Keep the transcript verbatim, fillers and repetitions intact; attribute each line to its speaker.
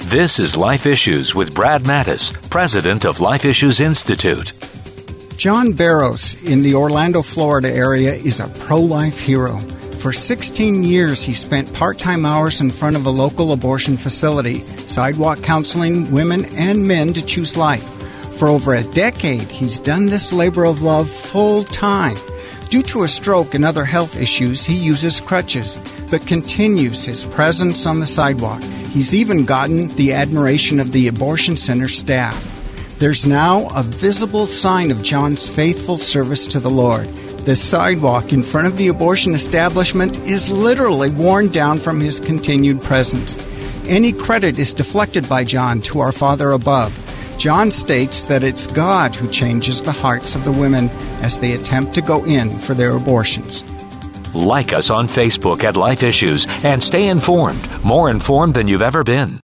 Speaker 1: This is Life Issues with Brad Mattis, president of Life Issues Institute.
Speaker 2: John Barrows in the Orlando, Florida area is a pro-life hero. For sixteen years, he spent part-time hours in front of a local abortion facility, sidewalk counseling women and men to choose life. For over a decade, he's done this labor of love full-time. Due to a stroke and other health issues, he uses crutches, but continues his presence on the sidewalk. He's even gotten the admiration of the abortion center staff. There's now a visible sign of John's faithful service to the Lord. The sidewalk in front of the abortion establishment is literally worn down from his continued presence. Any credit is deflected by John to our Father above. John states that it's God who changes the hearts of the women as they attempt to go in for their abortions.
Speaker 1: Like us on Facebook at Life Issues and stay informed, more informed than you've ever been.